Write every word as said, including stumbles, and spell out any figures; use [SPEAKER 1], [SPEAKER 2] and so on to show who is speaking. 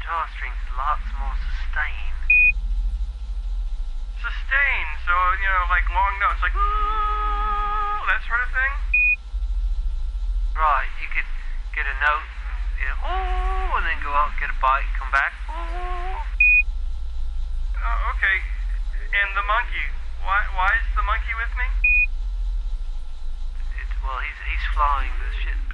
[SPEAKER 1] guitar strings lots more sustain.
[SPEAKER 2] Sustain, so, you know, like long notes, like ooh, that sort of thing?
[SPEAKER 1] Right, you could get a note and, you know, ooh, and then go out and get a bite, come back, ooh.
[SPEAKER 2] Oh, okay. And the monkey, why why is the monkey with me?
[SPEAKER 1] It, well, he's, he's flying the ship.